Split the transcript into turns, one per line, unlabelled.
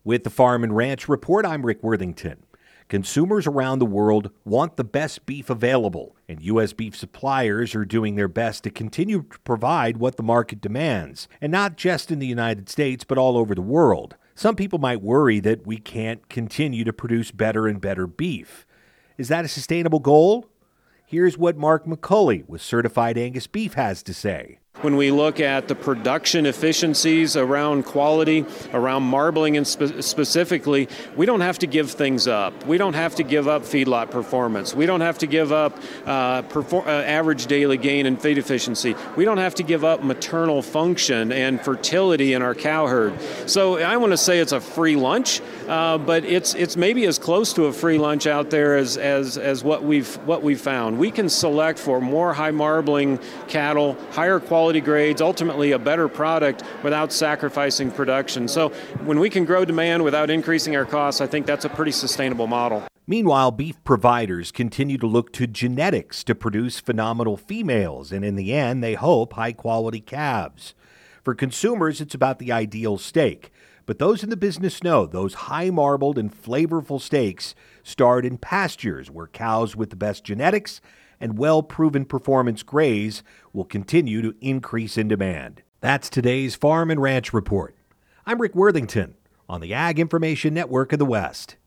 With the Farm and Ranch Report, I'm Rick Worthington. Consumers around the world want the best beef available, and U.S. beef suppliers are doing their best to continue to provide what the market demands, and not just in the United States, but all over the world. Some people might worry that we can't continue to produce better and better beef. Is that a sustainable goal? Here's what Mark McCulley with Certified Angus Beef has to say.
When we look at the production efficiencies around quality, around marbling and specifically, we don't have to give things up. We don't have to give up feedlot performance. We don't have to give up average daily gain in feed efficiency. We don't have to give up maternal function and fertility in our cow herd. So I want to say it's a free lunch, but it's maybe as close to a free lunch out there as what we've found. We can select for more high marbling cattle, higher quality grades, ultimately a better product without sacrificing production. So when we can grow demand without increasing our costs, I think that's a pretty sustainable model.
Meanwhile, beef providers continue to look to genetics to produce phenomenal females, and in the end, they hope high-quality calves. For consumers, it's about the ideal steak. But those in the business know those high-marbled and flavorful steaks start in pastures where cows with the best genetics and well-proven performance graze will continue to increase in demand. That's today's Farm and Ranch Report. I'm Rick Worthington on the Ag Information Network of the West.